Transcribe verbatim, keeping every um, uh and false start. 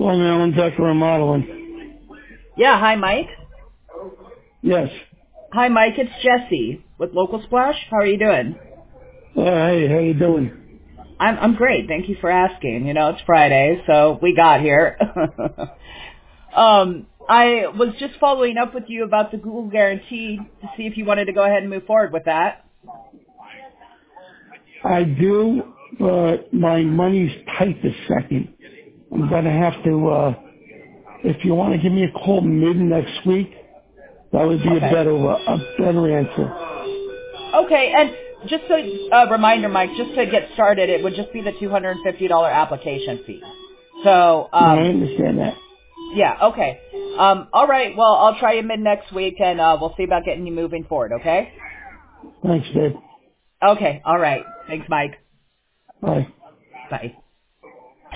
Long Island Decor Remodeling. Yeah, hi, Mike. Yes. Hi, Mike. It's Jesse with Local Splash. How are you doing? Uh, hey, how you doing? I'm I'm great. Thank you for asking. You know, it's Friday, so we got here. um, I was just following up with you about the Google Guarantee to see if you wanted to go ahead and move forward with that. I do, but my money's tight this second. I'm gonna have to, uh, if you want to give me a call mid next week, that would be a Okay. better, uh, a better answer. Okay, and just so a uh, reminder, Mike, just to get started, it would just be the two hundred fifty dollars application fee. So, No, I um, understand that. yeah, okay. Um, all right, well, I'll try you mid next week, and uh, we'll see about getting you moving forward, okay? Thanks, Dave. Okay, all right. Thanks, Mike. Bye. Bye.